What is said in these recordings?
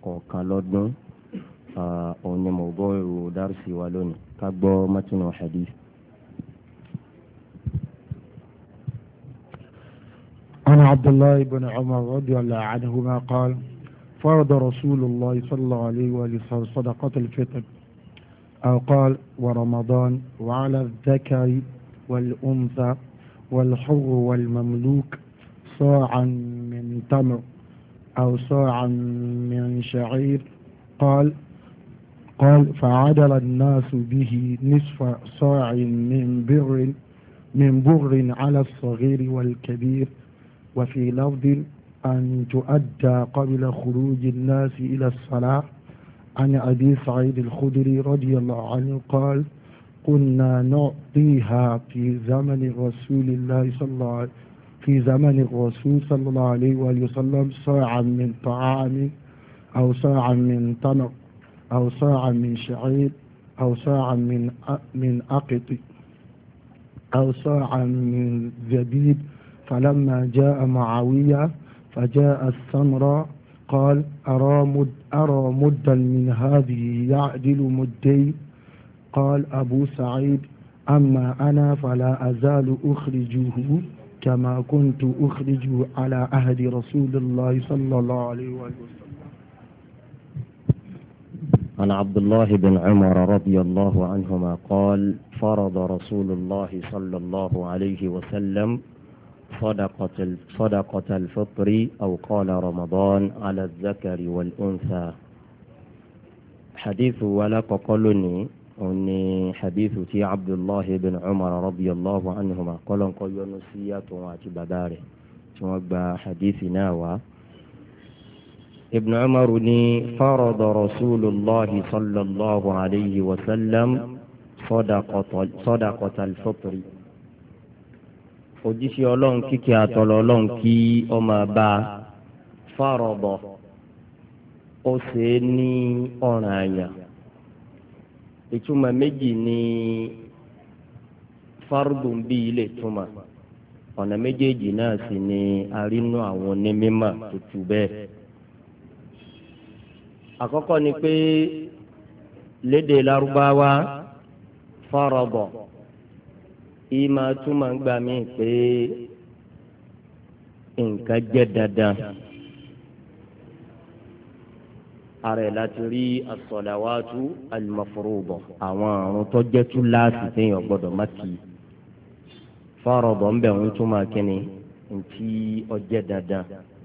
ẹ̀ẹ̀kọ̀ọ̀kan lọ́dún òun ni mawdu'u darsi wa lónìí ká gbọ́ matnu hadith. عن عبد الله بن عمر رضي الله عنهما قال فرض رسول الله صلى الله عليه وسلم صدقة الفطر أو قال ورمضان وعلى الذكر والأنثى والحر والمملوك صاعا من تمر أو صاعا من شعير قال فعدل الناس به نصف صاع من بر على الصغير والكبير وفي لفظ أن تؤدى قبل خروج الناس إلى الصلاة. عن أبي سعيد الخدري رضي الله عنه قال كنا نعطيها في زمن الرسول صلى الله عليه وسلم صاعا من طعام أو صاعا من تمر أو صاعا من شعير أو صاعا من أقط أو صاعا من زبيب. فلما جاء معاوية فجاء السمراء قال أرى مدا من هذه يعدل مدين. قال أبو سعيد أما أنا فلا أزال أخرجه كما كنت أخرجه على عهد رسول الله صلى الله عليه وسلم. عن عبد الله بن عمر رضي الله عنهما قال فرض رسول الله صلى الله عليه وسلم صدقة الفطر أو قال رمضان على الذكر والأنثى. حديث ولا قلني أني حديث تي عبد الله بن عمر رضي الله عنهما قال يونسية واتباداره توقع حديثنا ابن عمر فرض رسول الله صلى الله عليه وسلم صدقة الفطر. òjíṣẹ́ ọlọ́run kíkẹ́ àtọ̀lọ́ ọlọ́run kí ọmọ bá fárọ̀bọ̀ ó ṣe é ní ọ̀ràn àyàn. ìtumọ̀ méjì ní fárúdùn bí ilé túmọ̀ ọ̀nà méjèèjì náà sì ni arínú àwọn onímọ̀ tuntun bẹ́ẹ̀. àkọ́kọ́ ni pé lédè lárúbáwá fárọ̀bọ̀ ìmọ̀ túmọ̀ ń gbà mí pé nǹkan jẹ́ dandan. ara ẹ̀ láti rí as-salawatu al-mafruḍah àwọn àrùn tó jẹ́ túláàsì téèyàn gbọ́dọ̀ má kì í. farada ń bẹ̀ ń túmọ̀ kínní ntí ó jẹ́ dandan.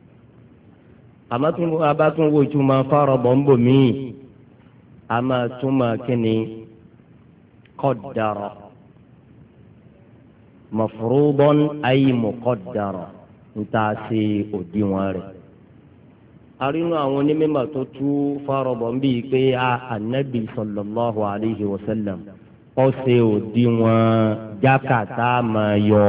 àmọ́ abátúnwò ìtumọ̀ farada ń bò míì a máa túmọ̀ kínní qaddara. mafruḍan ay muqaddara nta ṣe òdiwọ̀n rẹ̀. arínú àwọn onímọ̀ tó tú fárọ̀bọ̀ ń bíi pé anabi sallallahu alayhi wa sallam ó ṣe òdiwọ̀n jákàtà máa yọ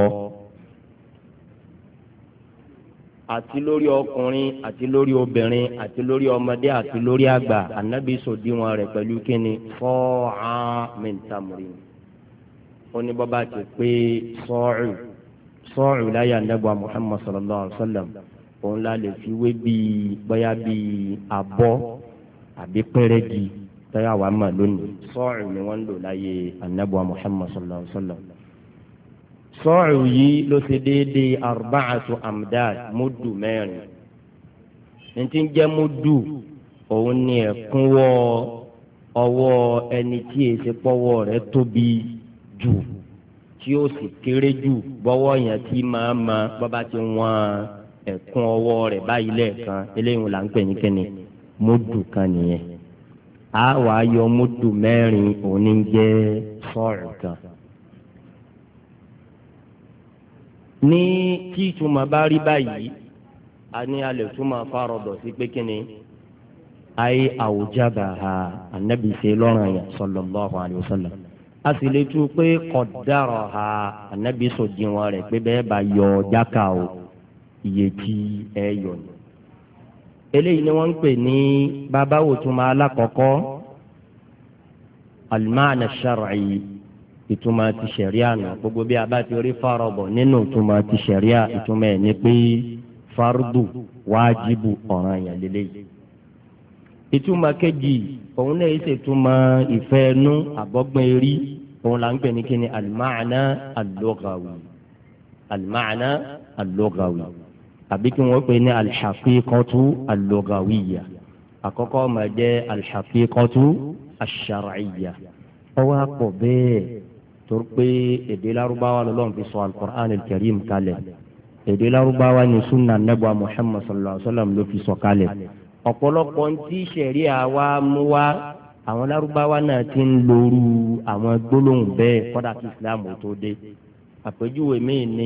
àti lórí ọkùnrin àti lórí obìnrin àti lórí ọmọdé àti lórí àgbà anabi ṣòdiwọ̀n rẹ̀ pẹ̀lú kíni sa'a min tamrin. ó ní bọ́ bá ti pé sọ́ọ̀rù láyà nẹ́gbà Muhammad sallallahu alayhi wa sallam òun la lè fi wé bíi bóyá bíi abọ́ àbí pẹ́rẹ́gì tẹ́yà wà mà lónìí sọ́ọ̀rù ni wọ́n ń lò láyé nẹ́gbà Muhammad sallallahu alayhi wa sallam. sọ́ọ̀rù yìí ló ṣe déédéé arba'atu amdad múdù mẹ́rin. ní ti ń jẹ́ múdù òun ni ẹ̀kúnwọ́ ọwọ́ ẹni tí èsì pọ́wọ́ rẹ̀ tóbi jù tí ó sì kéré jù bọ́wọ́ yẹn tí máa ma bọ́bá ti wọ́n ẹ̀kún ọwọ́ rẹ̀ báyìí lẹ́ẹ̀kan eléyìí là ń pè ní kíni múdù kan nìyẹn. a wàá yọ múdù mẹ́rin òní jẹ́ sọ́ọ̀rù kan. ní tí ìtumọ̀ bá rí báyìí a ní alẹ́ túmọ̀ fárọ̀dọ̀ sí pé kíni ayé awjabaha ànábì ṣe lọ́rùn yẹn sallallahu alayhi wa sallam. a sì lè tú pé qaddaraha ànábì sòdiwọ̀n rẹ̀ pé bẹ́ẹ̀ bá yọ jákà o iye tí ẹ yọ ni. eléyìí ni wọ́n ń pè ní babawo túmọ̀ alákọ̀ọ́kọ́ al-ma'na ash-shar'i ìtumọ̀ ti ṣẹ̀ríà nù gbogbo bí a bá ti rí fárọ̀bọ̀ nínú ìtumọ̀ ti ṣẹ̀ríà ìtumọ̀ ẹ̀ ní pé fardu wájibu ọ̀ràn yẹn lélẹ́yìí. ìtumọ̀ kejì òun náà ṣe túmọ̀ ìfẹ́ ẹnu àbọ̀gbọ́n erí òun là ń pè ní kíni al-ma'na al-lughawi al-ma'na al-lughawi àbí kí wọ́n pè ní al-haqiqatu al-lughawiyya àkọ́kọ́ máa jẹ́ al-haqiqatu ash-shar'iyya ọwọ́ àpọ̀ bẹ́ẹ̀ torí pé èdè lárúbáwá lọ́lọ́run fi sọ al-Qur'an al-Karim kalẹ̀ èdè lárúbáwá ni sunna Ànábì Muhammad sallallahu alaihi wasallam ló fi sọ kalẹ̀ ọ̀pọ̀lọpọ̀ ntí ṣẹ̀ríà wa mú wá àwọn lárúbáwá náà ti ń lóru àwọn gbólóhùn bẹ́ẹ̀ kọ́dà kí islam tó dé àpèjúwe míì ní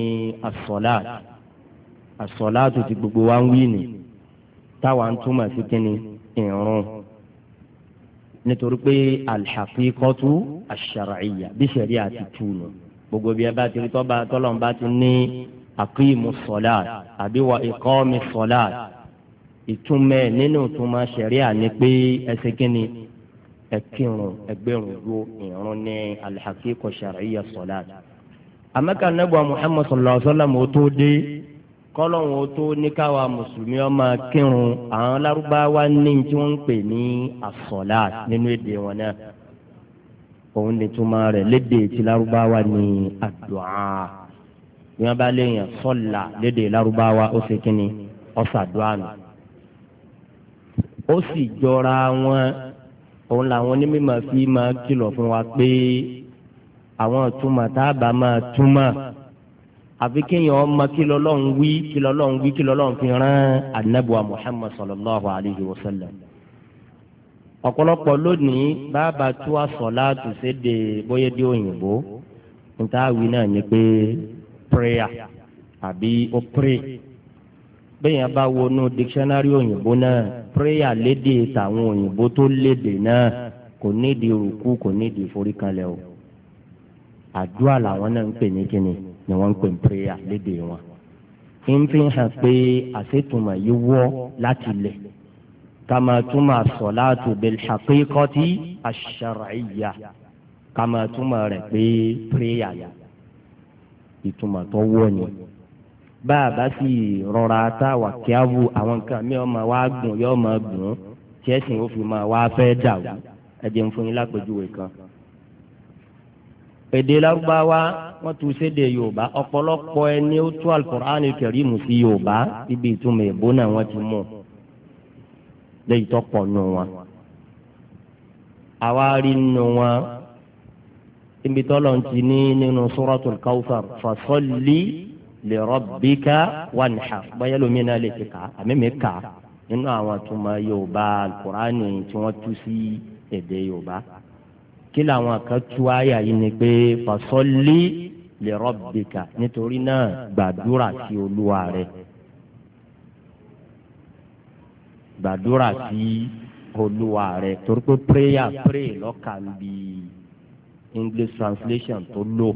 as-salat ti gbogbo wa ń wí ni táwa ń túmọ̀ sí kínní ìrun nítorí pé al-haqiqatu ash-shar'iyya bí ṣẹ̀ríà ti túnu gbogbo bí ẹ bá ti rí tọ́lọ́n bá ti ní aqimu s-salat àbí wa iqami s-salat ìtumẹ̀ nínú ìtumọ̀ ṣẹ̀ríà ni pé ẹsẹ̀ kínní ẹkírun ẹgbẹrún dúró ìrún ní al-haqiqa shar'iyya salat. amẹ́ka nẹ́bùa Muhammad sallallahu alaihi wasallam ó tó dé kọ́lọ́hún ó tó ní káwa mùsùlùmí ó máa kírun àwọn lárúbáwá ní tí wọ́n ń pè ní as-salat nínú èdè wọn náà òun ní túmọ̀ rẹ̀ lédè tí lárúbáwá ní ad-du'a bí wọ́n bá léèyàn sọ́là lédè lárúbáwá ó ṣe kínní ọ̀sàdúrà nù ó sì jọra wọn òun làwọn onímọ̀ fi máa kìlọ̀ fún wa pé àwọn ìtumọ̀ tá a bá máa túmọ̀ àfi kéèyàn ọmọ kí lọ́lọ́run wí kí lọ́lọ́run wí kí lọ́lọ́run fi rán anabuwa Muhammad sallallahu alayhi wa sallam. ọ̀pọ̀lọpọ̀ lónìí bàbá tó a sọ̀láàtù sédè bóyá dé òyìnbó níta wí náà ni pé prayer àbí ó pray bẹ́ẹ̀ yẹn bá wọnú dictionary òyìnbó náà prayer lédè tàwọn òyìnbó tó lédè náà kò nídìí rúkú kò nídìí ìforíkanlẹ̀ o àdúrà làwọn náà ń pè ní kíni ni wọ́n ń pè ní prayer lédè wọn. ń fi hàn pé àṣetùmọ̀ yìí wọ́ láti lẹ̀ kama túmọ̀ as-salatu bil haqiqati ash-shar'iyya kama túmọ̀ rẹ̀ pé prayer yà ìtumọ̀ tó wọ́ ni bá a bá sì rọra tá wà kíáwù àwọn nǹkan mi ọmọ wa gùn yọ ọmọ gùn tí ẹsìn ó fi máa wá fẹ́ dà wù ẹ jẹ́ n fún yín lápèjúwe kan. èdè lárúbáwá wọ́n tún sédè yorùbá ọ̀pọ̀lọpọ̀ ẹni ó tú al-Qur'an al-Karim sí yorùbá ibi ìtumọ̀ èbó náà wọ́n ti mú lẹ́yìn tó pọ̀ nù wọn. àwa rí nù wọn ibi tọ́lọ̀ ti ní nínú suratul Kawthar fasalli li rabbika wanhar báyọ̀ lómi náà lè ti kà á àmì mi kà á nínú àwọn àtúmọ̀ yorùbá al-Qur'ani tí wọ́n tú sí èdè yorùbá kí làwọn kan tú àyà yìí ni pé fasalli li rabbika nítorí náà gbàdúrà sí olúwa rẹ gbàdúrà sí olúwa rẹ torí pé prayer pray lọ́kàn bí English translation tó lò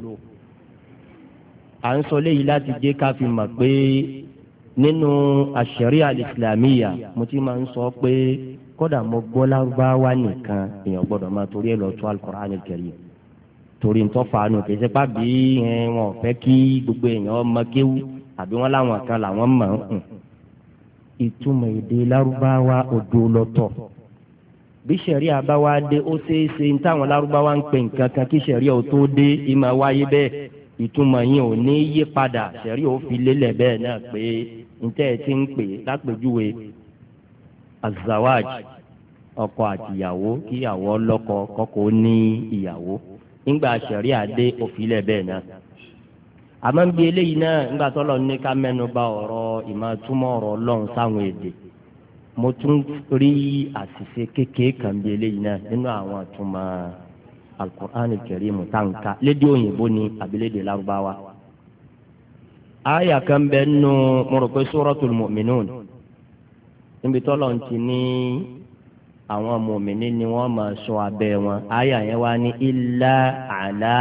à ń sọ léyìí láti jẹ́ ká fi mọ̀ pé nínú àṣẹríà al-islamiyya mo ti máa ń sọ pé kódà mo gbọ́ lárúbáwá nìkan èèyàn gbọ́dọ̀ máa torí ẹ̀ lọ tó al-Qur'an al-Karim torí ntọ́ fàánù kì í ṣe pàbí wọn ò fẹ́ kí gbogbo èèyàn ọmọ kéwú àbí wọn láwọn kan làwọn mọ̀ ń ìtumọ̀ èdè lárúbáwá odò lọ́tọ̀ bí ṣẹ̀ríà bá wá dé ó ṣeé ṣe ní táwọn lárúbáwá ń pè nǹkan kan kí ṣẹ̀ríà ò tó dé ìmọ̀ wáyé bẹ́ẹ̀ ìtumọ̀ yín ò ní yí padà ṣẹ̀ríà ò fi lélẹ̀ bẹ́ẹ̀ náà pé ntẹ́ ẹ ti ń pè lápèjúwe azawaj ọkọ àtìyàwó kíyàwó ọlọ́kọ kọ́kọ́ ní ìyàwó nígbà ṣẹ̀ríà dé òfìlẹ̀ bẹ́ẹ̀ náà àmọ́ bí eléyìí náà nígbà tó lọ ní ká mẹ́nu bà ọ̀rọ̀ ìmọ̀túmọ̀ ọ̀rọ̀ ọlọ́run sáwọn èdè mo tún rí àṣìṣe kékeré kan bí eléyìí náà nínú àwọn àtúmọ̀ al-Qur'an al-Karim táǹkà lédè òyìnbó ni àbí lédè lárúbáwá. àyà kan bẹ nínú mo rò pé suratul mu'minun níbi tó lọ ti ní àwọn mùmíní ni wọ́n máa ṣọ́ abẹ́ wọn àyà yẹn wá ní illa ala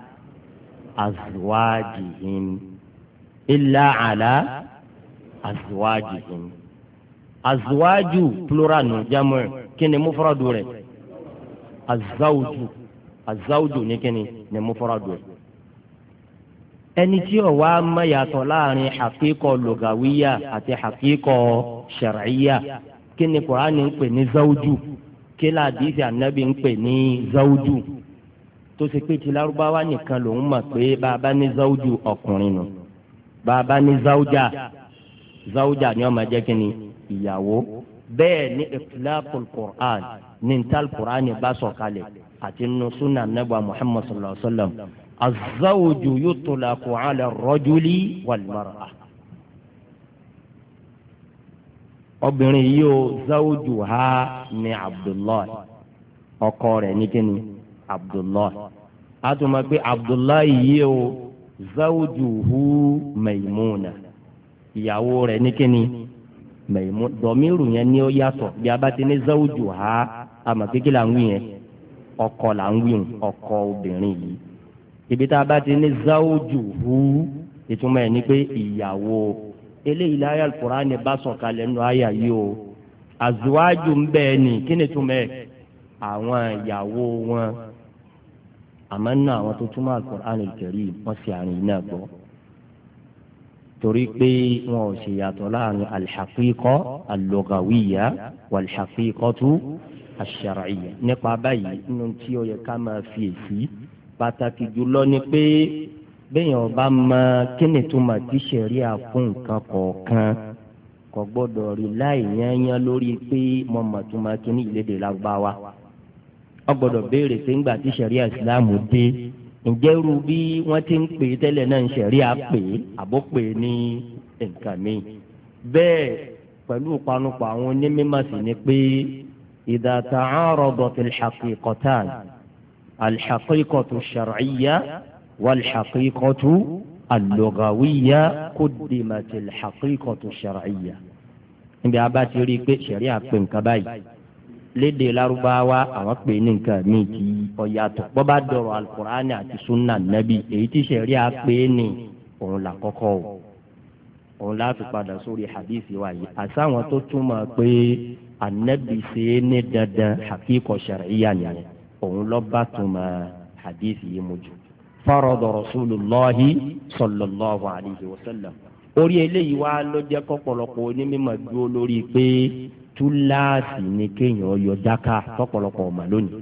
azwajihim illa ala azwajihim azwaju plural nu jamu kini mufradu rẹ̀ azawju ní kini ní mufradu rẹ̀ ẹni tí ó wá mọ̀ yàtọ̀ láàrin haqiqa lugawiya àti haqiqa shar'iyya kí ni Kùránì ń pè ní zawju kí ni àdìsí ànábì ń pè ní zawju tó ṣe pé ti lárúbáwá nìkan lòún mọ̀ pé bàbá ní zawju ọkùnrin nù bàbá ní zawja ni ó máa jẹ́ kí ni ìyàwó bẹ́ẹ̀ ní itlaqul Qur'an ní ntal Qur'an bá sọ̀kalẹ̀ àti nínú sunna nebà Muhammad sallallahu alaihi wa sallam az-zawju yutlaqu ala ar-rajuli wal-mar'a. obìnrin yìí ó zawjuha ní Abdullahi ọkọ rẹ̀ ní kíni Abdullahi a tún máa gbé Abdullahi yìí ó zawjuhu Maymuna ìyàwó rẹ̀ ní kíni Maimun dọ̀míìrù yẹn ní ó yàtọ̀ bí a bá ti ní zawjuha àmọ́ kékeré là ń wí yẹn ọkọ là ń wí yẹn ọkọ obìnrin yìí ibi tá a bá ti ní zawjuhu ìtumọ̀ ẹ̀ ní pé ìyàwó eléyìí láyé Al-Qur'ani bá sọ̀kalẹ̀ nínú àyà yìí o azwaju ń bẹ́ẹ̀ ni kí ni túmọ̀ ẹ̀ àwọn ìyàwó wọn àmọ́ nínú àwọn tó túmọ̀ Al-Qur'ani Al-Karim wọ́n sì àrùn yìí náà gbọ́ torí pé wọn ò ṣe yàtọ̀ láàrin alḥaqiqa allughawiyya walḥaqiqatu ash-shar'iyya nípa báyìí nínú tí ó yẹ ká máa fi èsì pàtàkì jùlọ ni pé bẹ́ẹ̀ ọba mọ kíni tó máa ti ṣẹ̀ríà fún nǹkan kọ̀ọ̀kan kò gbọ́dọ̀ rí láì yányán lórí pé mo mọ̀ tó máa kíní ìlédè Lárúbáwá ó gbọ́dọ̀ béèrè pé ńgbà tí ṣẹ̀ríà ìsìláàmù dé ǹjẹ́ irú bí wọ́n ti ń pè é tẹ́lẹ̀ náà ń ṣẹ̀ríà pè é àbó pè é ní nǹkan mi. bẹ́ẹ̀ pẹ̀lú ìpanupọ̀ àwọn onímọ̀ sí ni pé idha ta'aradat al-haqiqatan al-haqiqatu ash-shar'iyya wal-haqiqatu al-lughawiyya quddimat al-haqiqatu ash-shar'iyya. níbi abá ti rí i pé ṣẹ̀ríà pè nǹkan báyìí lédè Lárúbáwá àwọn pè ní nǹkan míì tí ó yàtọ̀ bọ́ bá dọ̀rọ̀ alukur'ani àti sunna nabi èyí tí sẹ̀ríà pè ní òun là kọ́kọ́ o òun láti padà sórí hadith wa yìí àtàwọn tó túmọ̀ pé anabi ṣe é ní dandan hakíkọ sẹ̀ríyà nìyẹn òun lọ́ bá túmọ̀ hadith yìí mú jù. farada rasulullahi sallallahu alayhi wa sallam orí eléyìí wá ló jẹ́ kọ́pọ̀lọpọ̀ onímọ̀ dúró lórí pé túláàsì ni kéèyàn yọ jáká tọ́pọ̀lọpọ̀ ọmọ lónìí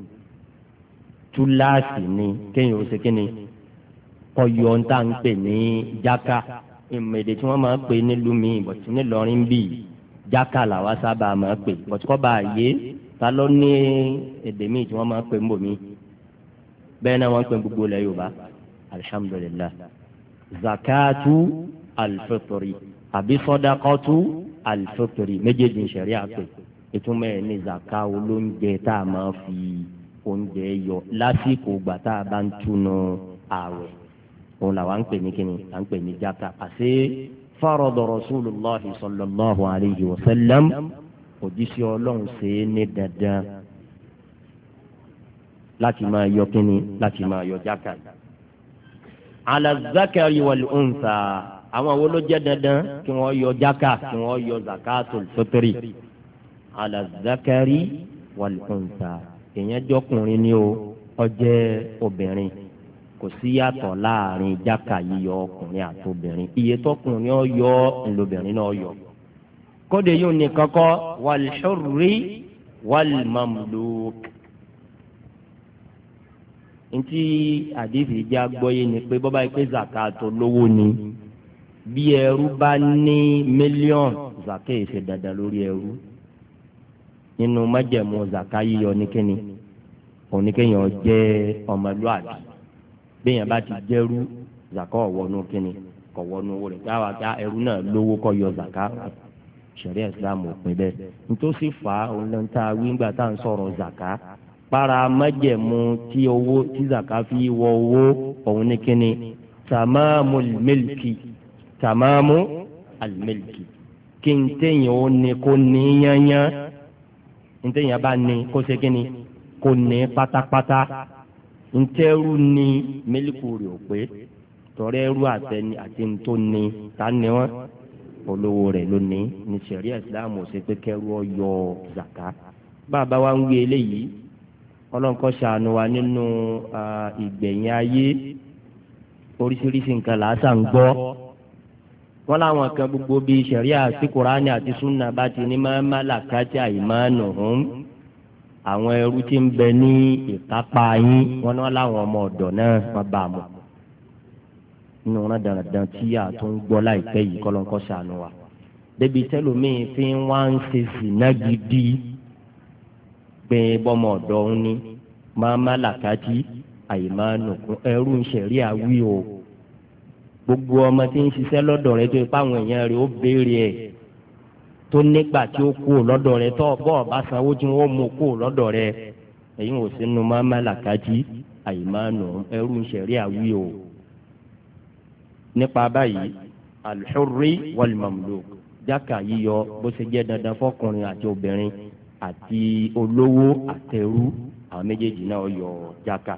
túláàsì ni kéèyàn ó ṣe kíni kọ yọ ń tà ń pè ní jáká ìmọ̀èdè tí wọ́n máa ń pè nílùú mi bọ̀tí nílọrin bíi jáká làwa sábà máa ń pè bọ̀tí kọ́ bá a yé ta ló ní èdè míì tí wọ́n máa ń pè ń bò mí bẹ́ẹ̀ náà wọ́n ń pè gbogbo ilẹ̀ Yorùbá alhamdulillah zakatu alfitri àbí sọdakọtu alifitiri méjèèjì ìṣẹ̀rí àpè ìtumọ̀ ẹ̀ ní zaka olóúnjẹ tá a máa fi oúnjẹ yọ lásìkò gbà tá a bá ń túnú ààwẹ̀ òun làwọn ń pè ní kíni à ń pè ní jaka àti farada rasulullahi sallallahu alayhi wa sallam òjíṣẹ́ Ọlọ́run ṣe é ní dandan láti máa yọ kíni láti máa yọ jaka ala zakari wal unsa àwọn wo ló jẹ́ dandan kí wọ́n yọ jáká kí wọ́n yọ zakatul fitri ala zakari wal unsa èèyàn jọkùnrin ni o ó jẹ́ obìnrin kò sí yàtọ̀ láàrin jáká yíyọ ọkùnrin àti obìnrin iye tọkùnrin ó yọ ńlọbìnrin náà yọ kóde yóò ní kọ́kọ́ wal hurri wal mamluk ntí àdìsí jẹ́ agbọ́yé ni pé bọ́bá yìí pé zakato lówó ni bí ẹrú bá ní mílíọ̀nù zaka yìí ṣe dandan lórí ẹrú nínú májẹ̀mú zaka yíyọ nìkíni oníkéèyàn jẹ́ ọmọlúwàbí béèyàn bá ti jẹ́rú zaka ọ̀wọ́nú kíni kọ̀wọ́nú owó rẹ̀ káwá ká ẹrú náà lówó kọ́ yọ zaka ṣẹ̀ríà ìsìlámù òpin bẹ́ẹ̀ nítòsí fà á òun lọ́n tá a wí ńgbà tá à ń sọ̀rọ̀ zaka para májẹ̀mú tí owó tí zaka fi wọ owó òun nìkíni tàmáàmù alimẹ́lìkì kí n téèyàn ó ní kó ní yányán n téèyàn bá ní kó ṣe kí ni kó ní pátápátá n tẹ́rù ní mílíkù rẹ̀ ò pé tọ́rẹ́ ẹrú àtẹni àti n tó ní ta ni wọ́n olówó rẹ̀ ló ní ní ṣẹ̀ríà ìsìláàmù ṣe pé kẹ́rù ọ yọ zàká bàbá wa ń wí eléyìí ọlọ́nkọ́ ṣàánú wa nínú ìgbẹ̀yìn ayé oríṣiríṣi nǹkan làásà ń gbọ́ wọ́n láwọn kan gbogbo bíi ṣẹ̀ríà sí Kùránì àti súnà bá ti ní máa má làkàtì àìmánuhum àwọn ẹrú tí ń bẹ ní ìkápá yín wọ́n náà láwọn ọmọ ọ̀dọ̀ náà wọ́n bá a mọ̀ nínú wọn dandan tí a tún gbọ́ láìpẹ́ yìí kọ́lọ́ńkọ́ ṣàánú wa débi tẹ́lómìn fi ń wá ń ṣe sìnà gidi pé bọ́mọ ọ̀dọ́ ń ní máa má làkàtì àìmánuhum ẹrú ń ṣẹ̀ríà wí o gbogbo ọmọ tí ń ṣiṣẹ́ lọ́dọ̀ rẹ tó ipá àwọn èèyàn rẹ ó béèrè ẹ̀ tó nígbà tí ó kú lọ́dọ̀ rẹ tó bọ́ọ̀ bá sanwó tí wọ́n mú kú lọ́dọ̀ rẹ èyí ò sínú máma làkàtì àìmánu ẹrú ń ṣẹ̀rí àwí o. nípa báyìí al-hurri wal-mamluk jákà yíyọ bó ṣe jẹ́ dandan fọkùnrin àti obìnrin àti olówó àtẹrú àwọn méjèèjì náà yọ jákà.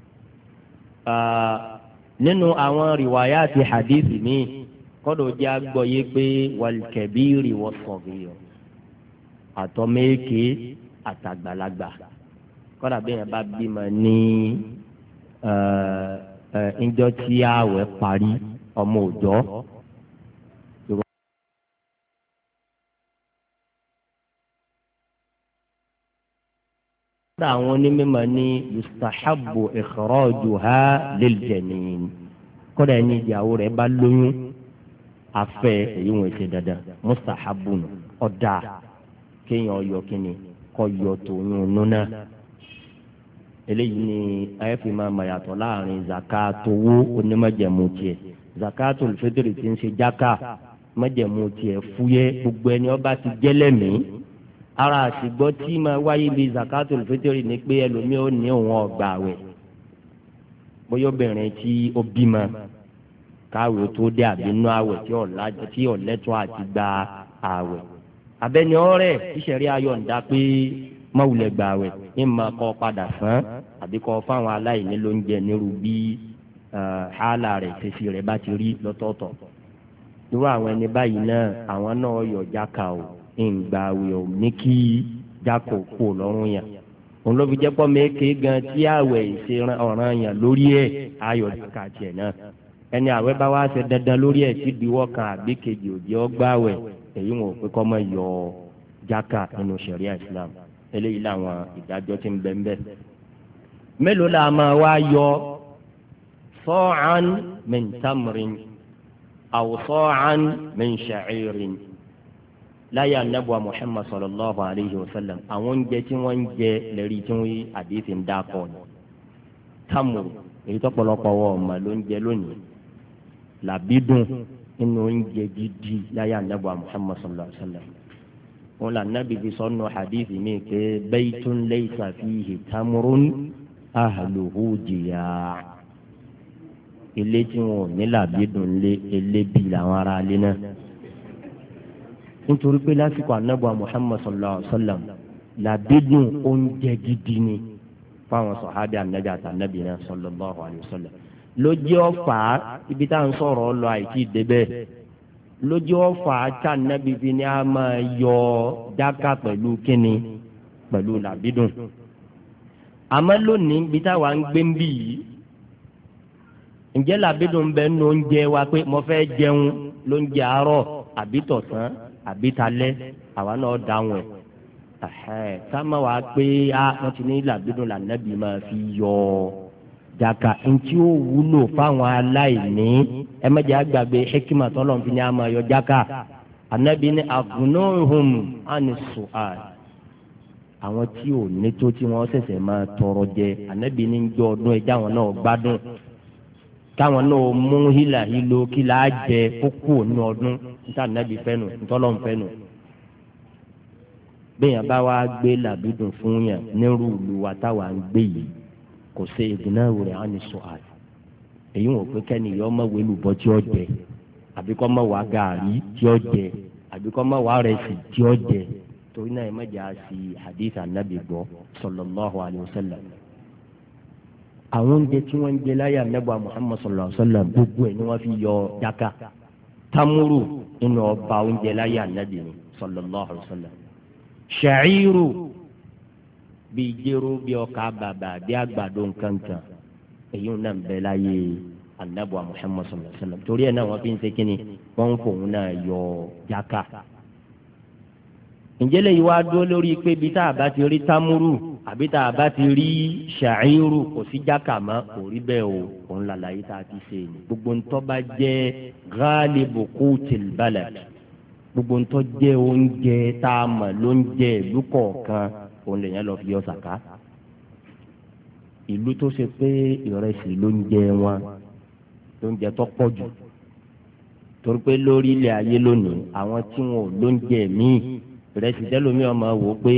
nínú àwọn rìwáyà àti hadithi mi kọ́dọ̀ jẹ́ agbọ́yé pé wal-kabiri was-saghir àtọ́mẹ́kẹ́ àtàgbàlagbà kọ́dà bí yẹn bá bímọ ní ńjọ́ tí ààwẹ̀ parí ọmọ òòjọ́. àwọn onímọ̀ ní yustahabbu ikhrajuha lil-janin kọ́dà ẹni ìyàwó rẹ̀ bá lóyún afẹ́ èyí wọn ṣe dandan mustahabbu nù ọ̀dà kéèyàn yọ kínní kọ́ yọ tòun núná eléyìí ni ayé fi máa mọ̀ yàtọ̀ láàrin zakatowó onímọ̀jẹ̀mú tiẹ̀ zakatul fitri ti ń ṣe jáká mọ̀jẹ̀mú tiẹ̀ fúyẹ́ gbogbo ẹni ọba ti jẹ́lẹ̀mí ara àsìgbọ́ tí máa wáyé bíi zakatul fitri ni pé ẹlòmíì ó ní òun ọgbà àwẹ̀ bóyá obìnrin tí ó bímọ káwé tó dé àbínú àwẹ̀ tí ọ̀lẹ́tọ̀ àti gba àwẹ̀ abẹ́ni ọ̀rẹ́ tíṣẹ̀rí ayọ̀ǹda pé mọ̀wùlẹ̀ gba àwẹ̀ ní ma kọ́ padà fún àbí kọ́ fáwọn aláìní ló ń jẹ nírú bí hálà rẹ̀ fèsì rẹ̀ bá ti rí lọ́tọ̀ọ̀tọ̀ irú àwọn ẹni báyìí náà àwọn náà yọ jáka o ìgbà àwẹ̀ ò ní kí jákò kó lọ́rùn yàn òun ló fi jẹ́ pọ́ mẹ́kẹ́ gan tí àwẹ̀ ìṣe ọ̀ràn yàn lórí ẹ̀ ayọ̀ jáka tiẹ̀ náà ẹni àwẹ̀ bá wá ṣe dandan lórí ẹ̀ tí diwọ́ kan àbí kejì òjì ọgbàwẹ̀ èyí wọn ò pé kọ́ mọ́ yọ jáka nínú ṣẹ̀ríà Islam eléyìí làwọn ìdájọ́ tí ń bẹ ń bẹ. mélòó la máa wá yọ sa'an min tamrin aw sa'an min sha'irin láyé anábọ̀ Muhammad sallallahu alayhi wa sallam àwọn oúnjẹ tí wọ́n ń jẹ lẹ́rí tí wọ́n àdéhìí ń dákọ̀ ni tamuru èyí tó pọ̀lọpọ̀ wọ̀ ọ̀mà ló ń jẹ lónìí làbídùn nínú oúnjẹ gidi láyé anábọ̀ Muhammad sallallahu alayhi wa sallam wọn là nábì fi sọnù hadithi mi pé baytun laysa fihi tamurun ahluhu jiya' ilé tí wọn ò ní làbídùn lé elébi làwọn ará ilé náà nítorí pé lásìkò anábọ̀ Muhammad sallallahu alayhi wa sallam làbídùn oúnjẹ gidi ni fáwọn sọ̀hábì ànábì àtànábì náà sallallahu alayhi wa sallam lójú ọ̀fà ibi tá à ń sọ̀rọ̀ lọ àìsí débẹ̀ lójú ọ̀fà tá ànábì fi ní a máa yọ jáká pẹ̀lú kíni pẹ̀lú làbídùn àmọ́ lónìí ibi táwa ń gbé ń bì yìí ǹjẹ́ làbídùn bẹ́ẹ̀ ní oúnjẹ wa pé mo fẹ́ jẹun lóúnjẹ àárọ̀ àbí tọ̀sán àbí talẹ́ àwa náà dáhùn ẹ̀ sáma wàá pé wọ́n ti ní làbídùn lànàbí máa fi yọ jàkà ntí ó wúlò fáwọn aláìní ẹ mẹ́jẹ̀ àgbàgbé hekima tọ́lọ̀ fi ní a máa yọ jàkà ànábì ní agunuhum anisual àwọn tí ò ní tó tí wọ́n ṣẹ̀ṣẹ̀ máa tọrọ jẹ ànábì ní jọ ọdún ẹja àwọn náà gbádùn káwọn náà mú hílàhílo kí là á jẹ kókó ní ọdún níta ànábì fẹ́nu ntọ́lọ́ fẹ́nu bẹ́ẹ̀yàn bá wá gbé làbídùn fún yàn nírú ìlú wa táwa ń gbé yìí kò ṣe ìdùnnú rẹ̀ á ní sọ àlè èyí wọn pé kẹ́ni ìyá ọmọ wẹ̀lú bọ́ tí ó jẹ àbí kọ́ mọ̀ wá gàárì tí ó jẹ àbí kọ́ mọ̀ wá rẹsì tí ó jẹ torí náà ẹ má jà sí hadith anabi gbọ́ sallallahu alayhi wa sallam. àwọn oúnjẹ tí wọ́n ń jẹ láyé anabi Muhammad sallallahu alayhi wa sallam gbogbo ẹ̀ ni wọ́n fi yọ jaka tamuru nínú ọba oúnjẹ láyé anabi sallallahu alayhi wa sallam. ṣàìrù bíi jéró bíi ọkà bàbà bíi àgbàdo nkankan èyí náà ń bẹ láyé Ànábì Muhammad sallallahu alaihi wasallam torí ẹ̀ náà wọ́n fi ń ṣe kíni wọ́n ń fòun náà yọ jáká. ǹjẹ́ lè yí wá dúró lórí pé bí tá a bá ti rí támúrù àbí tá a bá ti rí ṣàìrù kò sí jáká mọ́ kò rí bẹ́ẹ̀ o òun làlàyé tá a ti ṣe ni gbogbo ntọ́ bá jẹ́ ghalibu qutil balad gbogbo ntọ́ jẹ́ oúnjẹ tá a mọ̀ lóúnjẹ ìlú kọ̀ọ̀kan òun lè yẹn lọ fi yọ sàká. ìlú tó ṣe pé ìrẹsì lóúnjẹ wọn lóúnjẹ tó pọ̀ jù torí pé lórí ilẹ̀ ayé lónìí àwọn tí wọn ò lóúnjẹ míì ìrẹsì tẹ́lómi ọmọ wò pé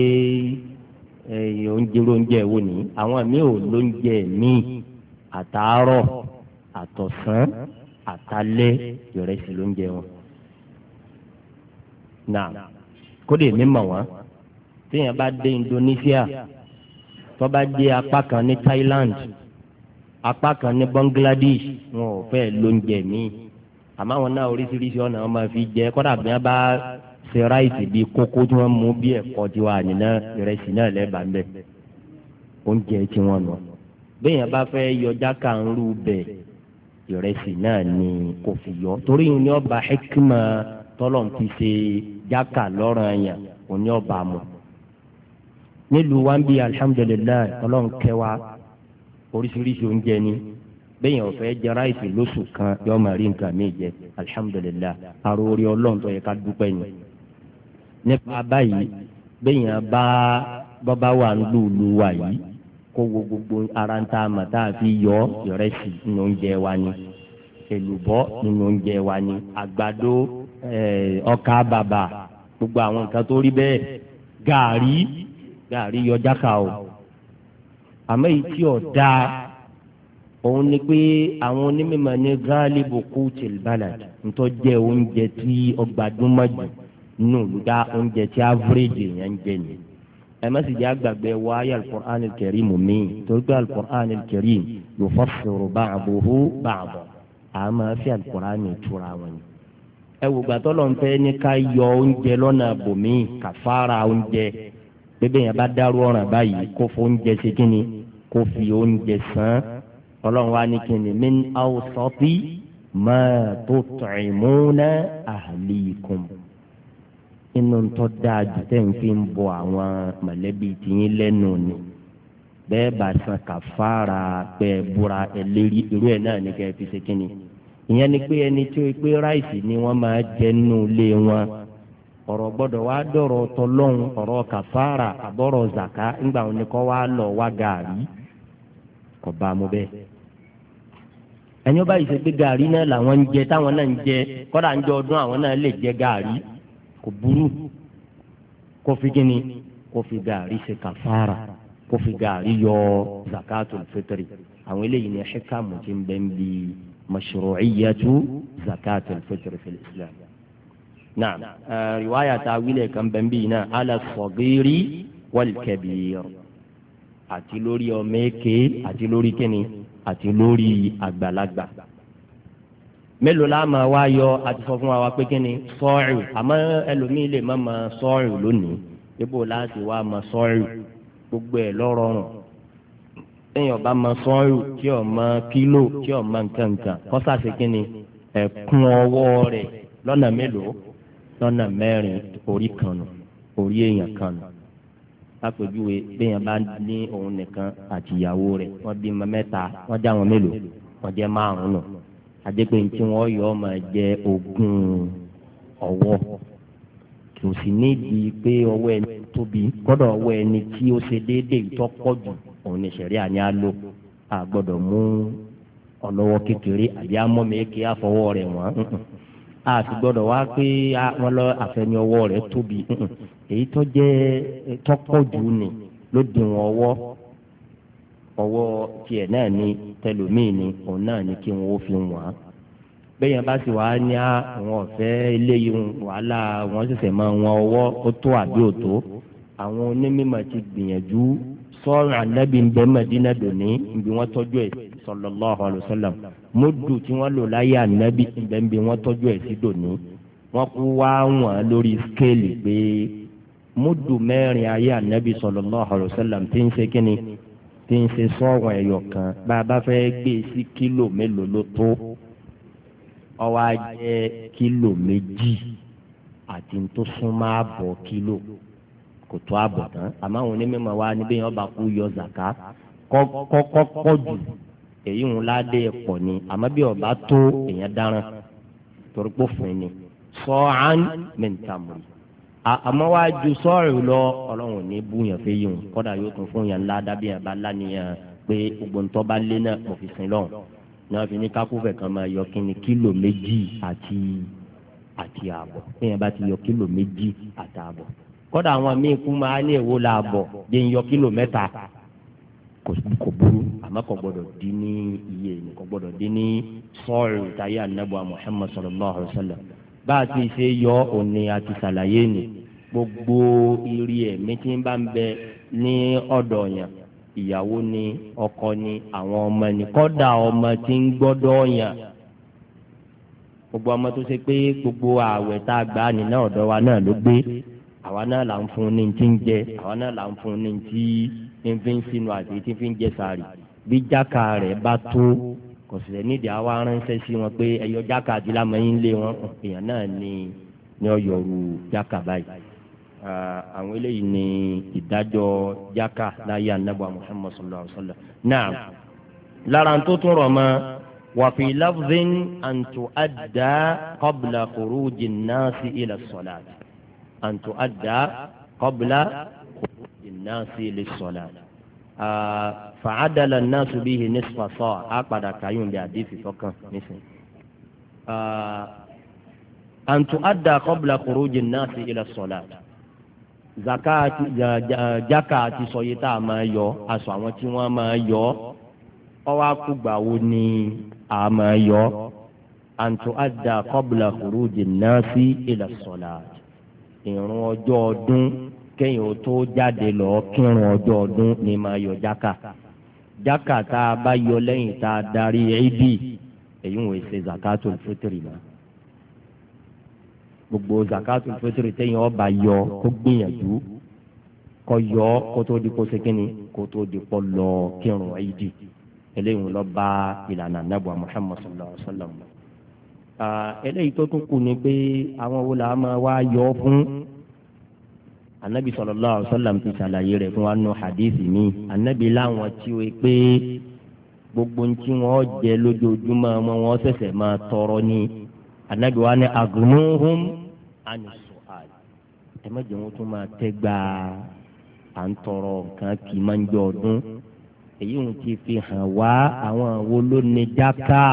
oúnjẹ wo ni àwọn míì ò lóúnjẹ míì àtàárọ̀ àtọ̀sán àtalẹ́ ìrẹsì lóúnjẹ wọn. náà kódé mímọ̀ wọn téèyàn bá dé Indonesia tó bá dé apá kan ní Thailand apá kan ní Bangladesh wọn ò fẹ́ lóúnjẹ míì àmọ́ àwọn náà oríṣiríṣi ọ̀nà wọn máa fi jẹ kọ́dà bí wọ́n bá ṣe ráìsì bíi kókó tí wọ́n mú bí ẹ̀kọ́ tí wọ́n àníná ìrẹsì náà lẹ́bàá mbẹ́ oúnjẹ tí wọ́n nọ. béèyàn bá fẹ́ yọ jákà ń rú bẹ̀ ìrẹsì náà ni kò fi yọ torí ní ọba hekima tọ́lọ̀ ti ṣe jákà lọ́rọ̀ ẹ̀yàn òní ọba mu. nílùú wa ń bí alihamudulilayi ọlọ́run kẹwa oríṣiríṣi oúnjẹ ni bẹ́ẹ̀yàn ọ̀fẹ́ jẹ ráìsì lóṣù kan yọ máa rí nǹkan mi jẹ alihamudulilayi aróore ọlọ́run tó yẹ ká dúpẹ́ ni. nípa báyìí bẹ́ẹ̀yàn bá wà ń lùlù wa yìí kó wo gbogbo ara ń ta àmà tá a fi yọ ìrẹsì nínú oúnjẹ wa ni èlùbọ́ nínú oúnjẹ wa ni àgbàdo ọkà bàbà gbogbo àwọn nǹkan tó rí bẹ́ẹ̀ gààrí yọ jáka o àmọ́ èyí tí ò dáa òun ni pé àwọn onímọ̀ ní ghalibu qutil balad ntọ́ jẹ́ oúnjẹ tí ọgbàdúnmọ̀jù nù dá oúnjẹ tí average yẹn ń jẹ ni. ẹ má sì jẹ́ àgbàgbé wáyé al-Qur'an al-Karim mi torí pé al-Qur'an al-Karim yufassiru ba'duhu ba'dan àmọ́ fi al-Qur'an tura wọn ni. ẹ wò gbàtọ́ lọ́n fẹ́ ní ká yọ oúnjẹ lọ́nà bòmí kàfàrà oúnjẹ bébè yẹn bá dárú ọ̀ràn báyìí kó fún oúnjẹ ṣe kí ni kó fi oúnjẹ sàn ọlọ́run wa ní kí ni min awsati ma tut'imuna ahlikum inú tó dáa jù tẹ́ ń fi ń bọ àwọn mọ̀lẹ́bí tìyín lẹ́nu ni bẹ́ẹ̀ bá san kàfàrà pẹ́ búra ẹlẹ́rìí irú ẹ̀ náà ní kẹ́ ẹ fi ṣe kí ni ìyẹn ni pé ẹni tí ó pé ráìsì ni wọ́n máa jẹ nínú ilé wọn ọ̀rọ̀ gbọ́dọ̀ wá dọ̀rọ̀ tọlọ́hun ọ̀rọ̀ kàfàrà àbọ̀rọ̀ zàká ńgbà wọn ni kọ́ wá lọ wá gàárì kò bá mu bẹ́ẹ̀. ẹni ó bá yìí ṣe pé gàárì náà làwọn ń jẹ táwọn náà ń jẹ kọ́dà ń jẹ ọdún àwọn náà lè jẹ gàárì kò burú kó fi kíni kó fi gàárì ṣe kàfàrà kó fi gàárì yọ zakatul fitri àwọn eléyìí ni hikamu ti ń bẹ ń bi mashru'iyyatu zakatul fitri fil islam. naam riwaya ta wílẹ̀ kan bẹ ń bí náà ala sagiri wal kabir àti lórí ọmọ èké àti lórí kíni àti lórí àgbàlagbà. mélòó la máa wá yọ àti sọ fún wa pé kíni sọ́ọ̀rù àmọ́ ẹlòmíì lè má ma sọ́ọ̀rù lónìí débò láti wá ma sọ́ọ̀rù gbogbo ẹ̀ lọ́rọ̀rùn. téèyàn bá ma sọ́ọ̀rù tí ò ma kílò tí ò ma nǹkankan kọ́sà sí kíni ẹ̀kún ọwọ́ rẹ̀ lọ́nà mélòó lọ́nà mẹ́rin orí kan nù orí èèyàn kan nù. lápèjúwe béèyàn bá ní òun nìkan àti ìyàwó rẹ̀ wọ́n bímọ mẹ́ta wọ́n já wọn mélòó wọ́n jẹ́ márùn nù àdépé tí wọ́n yọ ọmọ jẹ́ ogún ọwọ́ kò sì nídìí pé ọwọ́ ẹni tóbi kọ́dọ̀ ọwọ́ ẹni tí ó ṣe déédéé ìtọ́pọ̀ jù òun ní sẹ̀rí àní á lò á gbọ́dọ̀ mú ọlọ́wọ́ kékeré àbí amọ́mẹ́kẹ́ àfọwọ́ rẹ̀ wọ́n a sì gbọ́dọ̀ wá pé wọ́n lọ àfẹni ọwọ́ rẹ̀ tóbi èyí tó jẹ́ tọ́pọ̀ jù ni ló di wọn ọwọ́ tiẹ̀ náà ni tẹlómìn ni òun náà ni kí wọn ó fi wọ́n bẹ́ẹ̀ yẹn bá sì wá ní àwọn ọ̀fẹ́ eléyìí wàhálà wọn ṣẹ̀ṣẹ̀ máa wọn ọwọ́ ó tó àbí òtó àwọn onímọ̀ ti gbìyànjú sọ́ọ̀rọ̀ ànábì ń bẹ Mẹ́dínà dòní ibi wọ́n tọ́jú ẹ̀ sallallahu alaihi wasallam múdù tí wọ́n lò láyé ànábì ń bẹ ibi wọ́n tọ́jú ẹ̀ sí dòní wọ́n kú wá wọ̀n lórí skéèlì pé múdù mẹ́rin ayé ànábì sallallahu alaihi wasallam tí ń ṣe kíni tí tí ń ṣe sọ́ọ̀wọ̀n ẹ̀yọ̀ kan bá a bá fẹ́ gbé sí kílò mélòó ló tó ó wá jẹ́ kílò méjì àti tó súnmọ́ àbọ̀ kílò kò tó àbọ̀ tán àmọ́ àwọn onímọ̀ wa níbí yẹn ọba kú yọ zàká kọ́kọ́ pọ̀ jù èyí ń ládé pọ̀ ni àmọ́ bí ọba tó èèyàn dáràn torí pé òfin ni sọ́ọ̀án mẹ́ntàmù àmọ́ wá ju sọ́ọ̀rù lọ ọlọ́run ní búyàn fẹ́ yìí kọ́dà yóò tún fún yàn ńlá dábìí yàn bá lánìyàn pé gbogbo ntọ́ bá lé náà kò fi sin lọ́hùn ní wọ́n fi ní kákúfẹ̀ kan máa yọ kíni kílò méjì àti ààbọ̀ èèyàn bá ti yọ kílò méjì àti ààbọ̀ kọ́dà àwọn míín kú máa ní èwo la àbọ̀ jẹ́ ń yọ kílò mẹ́ta kò burú àmọ́ kò gbọ́dọ̀ dín ní iye kò gbọ́dọ̀ dín ní sọ́ọ̀rù táyé ànábì Muhammad sallallahu alaihi wasallam bá a ti ṣe yọ òní àti ṣàlàyé ni gbogbo irí ẹ̀mí tí ń bá ń bẹ ní ọ̀dọ̀ yàn ìyàwó ni ọkọ ni àwọn ọmọ ni kọ́dà ọmọ tí ń gbọ́dọ̀ yàn gbogbo ọmọ tó ṣe pé gbogbo ààwẹ̀ tá a gbà ní náà ọ̀dọ̀ wa náà ló gbé àwa náà là ń fún ní ti ń jẹ àwa náà là ń fún ní ti ń fi ń sínú àti tí ń fi ń jẹ sààrì bí jáka rẹ̀ bá tó kò sì nídìí àwa ránṣẹ́ sí wọn pé ẹ̀yọ jáka àti lámọ̀yìn lé wọn èèyàn náà ní ọ̀yọ̀rù jáka báyìí. àwọn eléyìí ní ìdájọ́ jáka láyé anábọ̀ Muhammad sallallahu alaihi wasallam. náà lára tó tún rọ̀ mọ́ wàfi lafzin an tu'adda qabla khuruji an-nasi ila as-salat an tu'adda qabla khuruji an-nasi lis-salat. فعدل الناس به نصف صاع أقعد كايون بحديث فكان مثل أن تؤدى قبل خروج الناس إلى الصلاة زكاة جكاة سويتا ما يو أسوامتي وما يو أو أكباوني أما يو أن تؤدى قبل خروج الناس إلى الصلاة إن رجودون kéèyàn tó jáde lọ kírun ọjọ́ ọdún ni máa yọ jáka tá a bá yọ lẹ́yìn tá a darí ẹ̀ẹ́dì èyí ń wò ṣe zakatul fitri ma gbogbo zakatul fitri téèyàn ọba yọ kó gbìyànjú kó yọ kó tó di kó ṣe kínní kó tó di kó lọ kírun ẹ̀ẹ́dì eléyìí lọ bá ìlànà nàbọ̀ Muhammad sallallahu alaihi wasallam. eléyìí tó tún kù ni pé àwọn wo la máa wá yọ fún. Anabi sallallahu alaihi wasallam ti ṣàlàyé rẹ̀ fún wa nù hadithi mi anabi láwọn tí o pé gbogbo ntí wọn jẹ lójoojúmọ́ wọn ṣẹ̀ṣẹ̀ máa tọrọ ní anabi wa ní agnuhum ani su'al ẹ má jẹ́ wọn tún máa tẹ́gbà à ń tọrọ nǹkan kì í máa ń jẹ ọdún èyí ń ti fi hàn wá àwọn wo ló ní jáká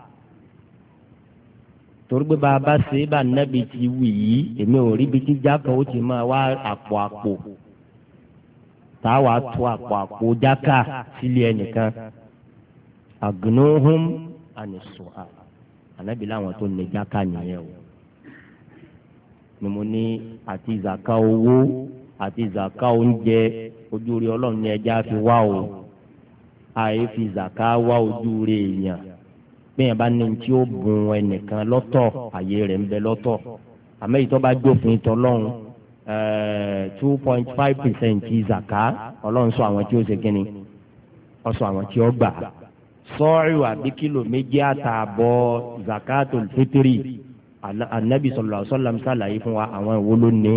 torí pé bàbá ṣe é bá nábì ti wì yí èmi ò rí ibi tí jáka ó ti máa wá àpò tá a wàá tó àpò jáka sílé ẹnìkan agnuhum ànisọ ànábì láwọn tó ní jáka nìyẹn o ni mo ní àti zaka owó àti zaka oúnjẹ ojú rí ọlọ́run ní ẹja fi wá o àyè fi zaka wá ojú rí èèyàn bẹ́ẹ̀ bá ní tí ó bùn ẹnìkan lọ́tọ̀ àyè rẹ̀ ń bẹ lọ́tọ̀ àmọ́ èyí tó bá jófin tọ́lọ́run 2.5% ti zaka ọlọ́run sọ àwọn tí ó ṣe kínni ó sọ àwọn tí ó gbà sọ́ọ̀rì àbí kìlò méjì àtààbọ̀ zakatul fitri anabi sallallahu alaihi wasallam ṣàlàyé fún wa àwọn ìwo ló ní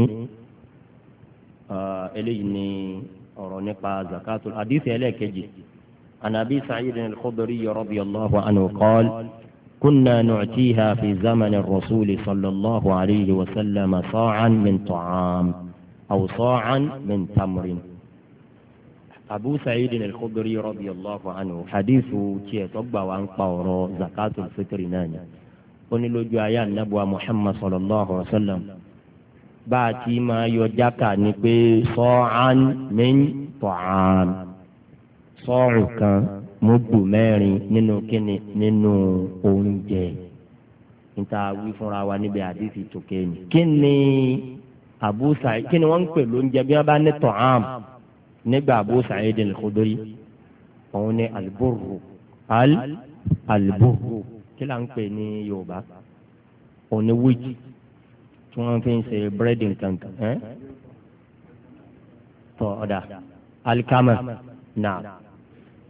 eléyìí ní ọ̀rọ̀ nípa zakatul hadith ẹlẹ́ẹ̀kejì. عن أبي سعيد الخدري رضي الله عنه قال كنا نعطيها في زمن الرسول صلى الله عليه وسلم صاعا من طعام أو صاعا من تمر أبو سعيد الخدري رضي الله عنه حديث تيتوبا وان قورو زكاة الفطر ناني ونلو جايا النبوة محمد صلى الله عليه وسلم باتي ما يجاكا نبي صاعا من طعام sọ́ọ̀rù kan mọ́gbù mẹ́rin nínú kíni nínú oúnjẹ níta wí fúnra wa níbi àdìsí tòkè ni. kíni Abu Sa'id kíni wọ́n ń pè lóúnjẹ bí wọ́n bá ní tọ̀hám nígbà Abu Sa'id al-Khudri òun ní alburru alburru kí là ń pè ní Yorùbá òun ní wíjì tí wọ́n fi ń ṣe búrẹ́dì kankan tọ́ ọ̀dà alikama náà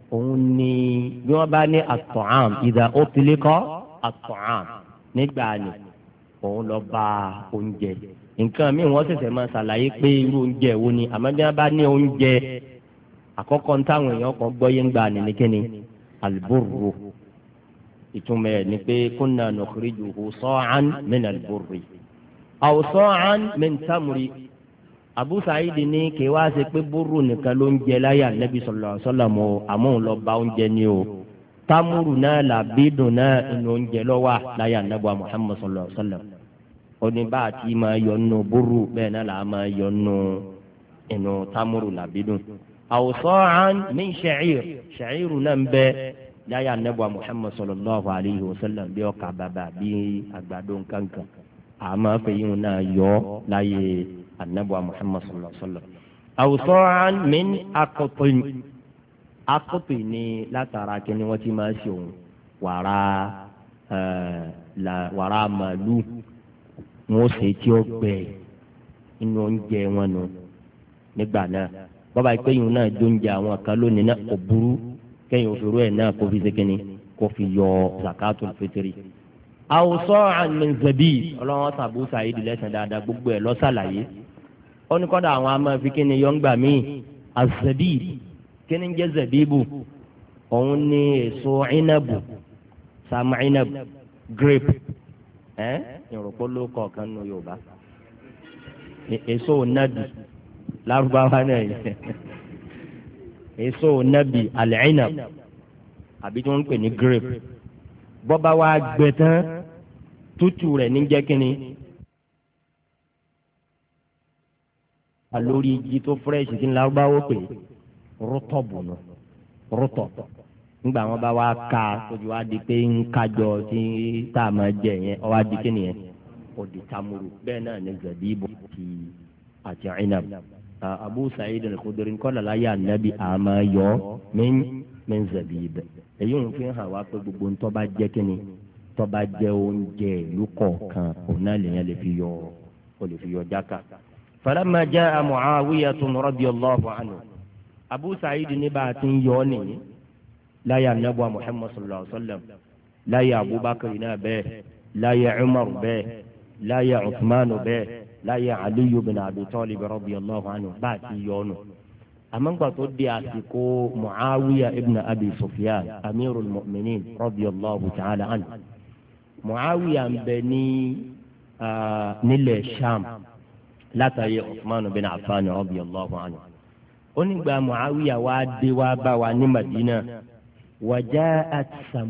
òun ni bí wọ́n bá ní at-ta'am idha utliqa at-ta'am nígbà ni òun lọ bá oúnjẹ nǹkan míì wọ́n ṣẹ̀ṣẹ̀ máa ṣàlàyé pé irú oúnjẹ wo ni àmọ́ bí wọ́n bá ní oúnjẹ àkọ́kọ́ ní táwọn èèyàn kan gbọ́ yé ń gbà ní kíni al-burru ìtumọ̀ ẹ̀ ni pé kunna nukhrijuhu sa'an min al-burri aw sa'an min tamri Abu Sa'id ní kí wá ṣe pé búrú nìkan ló ń jẹ láyé Ànábì sallallahu alaihi wasallam àmọ́ òun lọ bá oúnjẹ ni o tamuru náà làbídùn náà inú oúnjẹ lọ́wọ́ láyé Ànábì Muhammad sallallahu alaihi wasallam oníbà tí máa yọ nù búrú bẹ́ẹ̀ náà là á máa yọ nù inú tamuru làbídùn aw sa'an min sha'iru náà ń bẹ láyé Ànábì Muhammad sallallahu alaihi wasallam bí ọkà bàbà bí àgbàdo nkankan àmọ́ fẹ̀yìn náà yọ láyé Ànábì Muhammad sallallahu alaihi wasallam aw sa'an min aqtin ní látara kí ni wọ́n ti máa ṣe òun wàrà màlúù wọn ṣe tí ó gbẹ inú oúnjẹ wọn nù nígbà náà bọ́bá ìpéyìn náà jóúnjẹ àwọn kan lónìí náà kò burú kẹ́yìn òṣèré ẹ̀ náà kó fi ṣe kínní kó fi yọ zakatul fitri. aw sa'an min zabib ọlọ́wọ́n sàbú sàyídì lẹ́sìn dáadáa gbogbo ẹ̀ lọ́sàlàyé ó ní kọ́dà àwọn amọ̀ fi kínní yọ̀ ń gbà míì az-zabib kínní jẹ́ zabibu òun ní èso inabu sam inabu grape ìrùpọ̀ ló kọ̀ọ̀kan nù Yorùbá èso nabi lárúbáwá náà yìí èso nabi al-inab àbí tí wọ́n ń pè ní grape bọ́ba wa gbẹ tán tútù rẹ̀ ní jẹ́ kínní alórí igi tó fresh kí ní lárúbáwó pè rútọ̀bù nù rútọ̀ nígbà wọn bá wá ká ojú wa di pé ń kájọ tí tá a máa jẹ yẹn ọ wá di kí nìyẹn òdì tamuru bẹ́ẹ̀ náà ní zabibu àti inab Abu Sa'id al-Khudri kọ́lá láyé ànábì àmà yọ min zabib èyí ń fi hàn wá pé gbogbo ńtọ́ bá jẹ́ kí ni tọ́ bá jẹ́ oúnjẹ ìlú kọ̀ọ̀kan òun náà lèyàn lè fi yọ jáka. falamma ja'a Mu'awiyah radiyallahu anhu Abu Sa'id ní bá a ti ń yọ ọ́ nìyí láyé ànábì Muhammad sallallahu alaihi wasallam láyé Abubakar náà bẹ́ẹ̀ láyé Umar bẹ́ẹ̀ láyé Uthman bẹ́ẹ̀ láyé Aliyu bin Abi Talib radiyallahu anhu bá a ti yọ ọ́ nù. àmọ́ngbà tó di àsìkò Mu'awiya ibn Abi Sufyan amirul mu'minin radiyallahu ta'ala anhu Mu'awiya ń bẹ ní nílẹ̀ Sham látàrí Uthman bin Affan radiyallahu anhu. onígbà Mu'awiya wá dé wá bá wa ní Madina waja'at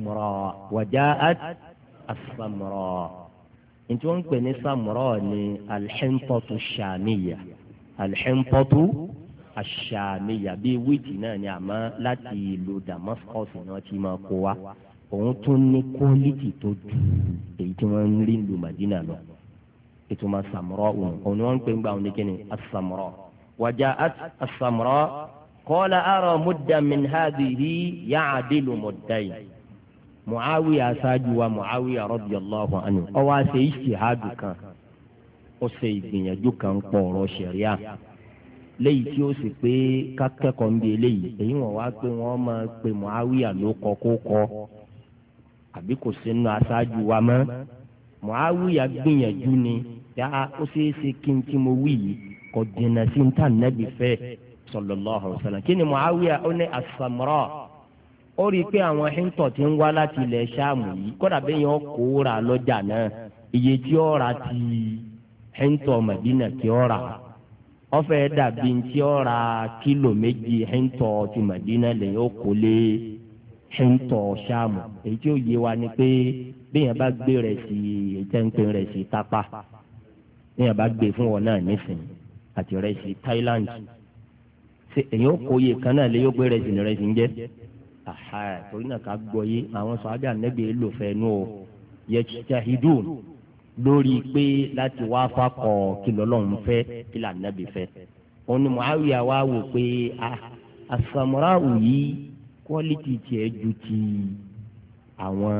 as-Samra ntí wọ́n ń pè ní Samra ní al-Hinṭatu ash-Shamiyya al-Hinṭatu ash-Shamiyya bíi wíìtì náà ni àmọ́ láti ìlú Damascus náà ti máa kó wa òun tún ní quality tó ju èyí tí wọ́n ń rí ìlú Madina lọ ìtumọ̀ Samra òun ni wọ́n ń pè ń gbà wọn ní kíni as-Samra. وجاءت السمراء قال أرى مدا من هذه يعدل مدين Muawiya aṣáájú wa Muawiya radiyallahu anhu ó wá ṣe ìṣìhádù kan ó ṣe ìgbìyànjú kan pọ̀ ọ̀rọ̀ ṣẹ̀ríà léyìí tí ó sì pé kákẹ́kọ̀ọ́ ń bí eléyìí èyí wọ́n wá pé wọ́n máa pe Muawiya ló kọ́ kó kọ́ àbí kò sínú aṣáájú wa mọ́ Muawiya gbìyànjú ni yá ó ṣeé ṣe kí n tí mo wí yìí kò dènà sí ní tàn nẹ́bí fẹ́ sallallahu alaihi wasallam kí ni Muawiya ó ní as-Samra ó rí i pé àwọn hìntọ̀ tí ń wá láti ilẹ̀ Ṣáàmù yìí kódà bẹ́ẹ̀ yẹn kó ra lọ́jà náà iye tí ó ra ti hìntọ̀ Madina tí ó ra ó fẹ́ dàbí tí ó ra kílò méjì hìntọ̀ ti Madina lè yóò kó lé hìntọ̀ Ṣáàmù èyí tí ó yé wa ni pé bẹ́ẹ̀ yẹn bá gbé rẹ̀ sí ìtẹ́ǹpẹ́ rẹ̀ sí tápá bẹ́ẹ̀ yẹn bá gbé fún wọn náà nísìnyí àti rẹ̀ sí Thailand ṣe èyí ó kó iye kan náà lè yóò gbé rẹ̀ sí ní rẹ̀ sí ń jẹ́ torí náà ká gbọ́ yé àwọn sọ̀hábà Ànábì lò fẹ́ nù ó yajtahidun lórí pé láti wá fakọ̀ kí lọ́lọ́run fẹ́ kí l'Ànábì fẹ́. òun ni Muawiya wá wò pé as-Samra'u yìí quality tiẹ̀ ju ti àwọn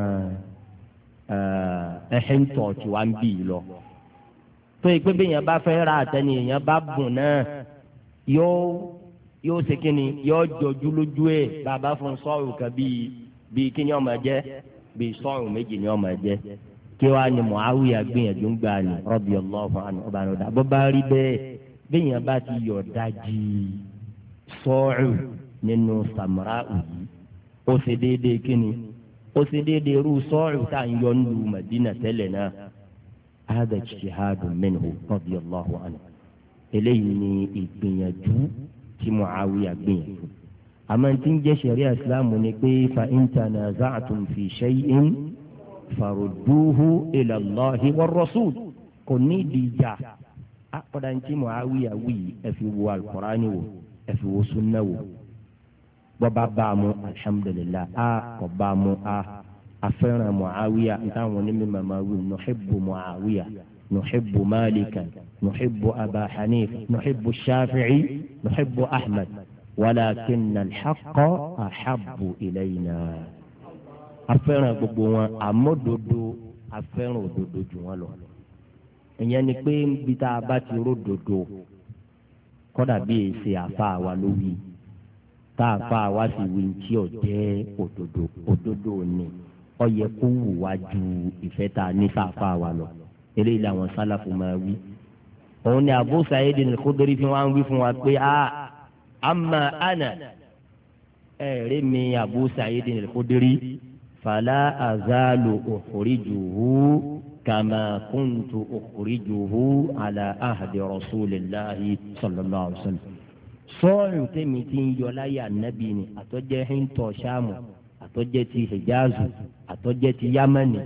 ẹ̀hẹ́ntọ̀ tí wàá ń bì í lọ. tó yẹ pé bẹ́ẹ̀ yẹn bá fẹ́ ra àtẹni èèyàn bá bùn náà yóò ṣe kíni yóò jọjú lójú ẹ̀ bàbá fún sọ́ọ̀rù kan bíi kíni ọmọ jẹ́ bíi sọ́ọ̀rù méjì ni ọmọ jẹ́ kí wàá ní Muawiya gbìyànjú ń gbà ní radiyallahu anhu ọba ní ọ̀dà bó bá rí bẹ́ẹ̀ bẹ́yìn bá ti yọ̀ dájì sọ́ọ̀rù nínú samara òyì ó ṣe déédéé kíni ó ṣe déédéé irú sọ́ọ̀rù tá à ń yọ nílùú Madina tẹ́lẹ̀ náà hada ijtihadun minhu radiyallahu anhu eléyìí ni ìgbìyànjú tí Muawiya gbìyànjú àmọ́ tí ń jẹ́ sẹ̀ríà Islam ni pé fa in tanaza'tum fi shay'in farudduhu ila Allahi war rasul kò ní ìdíjà àkọ́dá ní tí Muawiya wí ẹ fi wo al-Qur'ani wò ẹ fi wo sunna wò bọ́ba bá a mú alhamdulillah kò bá a mú afẹ́ràn Muawiya ntáwọn onímọ̀ máa wí nuhibbu Muawiya nuhibbu Malikan nuhibbu Aba Hanifa nuhibbu Shafi'i nuhibbu Ahmad walakinna al-haqqa ahabbu ilayna. afẹ́ràn gbogbo wọn àmọ́dodo afẹ́ràn òdodo jù wọn lọ. ìyẹn ni pé bí tá a bá ti ródodo kọ́dà bí èsì àfa wa ló wí tá a fa wa sì wí tí ò jẹ́ òdodo ni ó yẹ kó wù wá ju ìfẹ́ tá a ní sáfà wa lọ. eléyìí làwọn sálàfù máa wí. òun ni Abu Sa'id al-Khudri fi wá ń wí fún wa pé amma ana ẹ̀rí mi Abu Sa'id al-Khudri fala azalu ukhrijuhu kama kuntu ukhrijuhu ala ahdi rasulillahi sallallahu alaihi wasallam. sọ́ọ̀rù tèmi ti ń yọ láyé ànábì ni àtọ́jẹ́ hìntọ́ Ṣáàmù àtọ́jẹ́ ti Hijazu àtọ́jẹ́ ti Yámánì.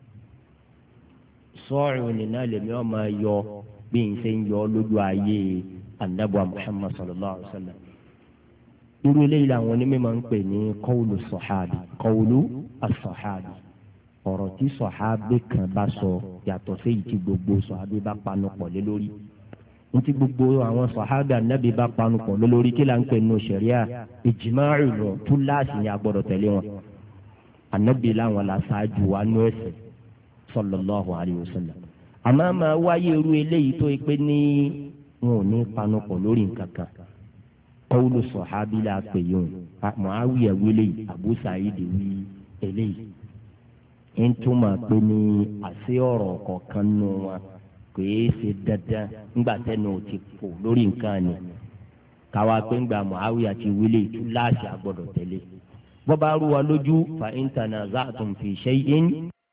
sọ́ọ̀rù nínú lèmi ọ̀ máa yọ bí n ṣe ń yọ lójú ayé ànábì Muhammad sallallahu alaihi wasallam. irú eléyìí làwọn onímọ̀ ń pè ní qawlu sọ̀hábì qawlu as-sọ̀hábì ọ̀rọ̀ tí sọ̀hábì kan bá sọ yàtọ̀ sí èyí tí gbogbo sọ̀hábì bá panu pọ̀ lé lórí. ní ti gbogbo àwọn sọ̀hábì ànábì bá panu pọ̀ lé lórí kí là ń pè nínú ṣẹ̀ríà ìjìmáàrù lọ túláàsì ni a gbọ́dọ̀ tẹ̀lé wọn. ànábì làwọn la ṣáájú wa nú ẹ̀sìn sallallahu alayhi wa sallam. àmọ́ máa wáyé irú eléyìí tó yẹ pé ní wọn ò ní panu pọ̀ lórí nǹkan kan. qawlu sọ̀hábì la pè yóò Muawiya wílé Abu Sa'id wí eléyìí. ń túmọ̀ pé ní àṣẹ ọ̀rọ̀ kọ̀ọ̀kan nù wọn kìí ṣe dandan ńgbà tẹnu ò ti fò lórí nǹkan ni káwa pé ńgbà Muawiya ti wílé túláàsì àgbọ̀dọ̀ tẹ̀lé. bọ́bá rú wa lójú fa in tanaza'tum fi shay'in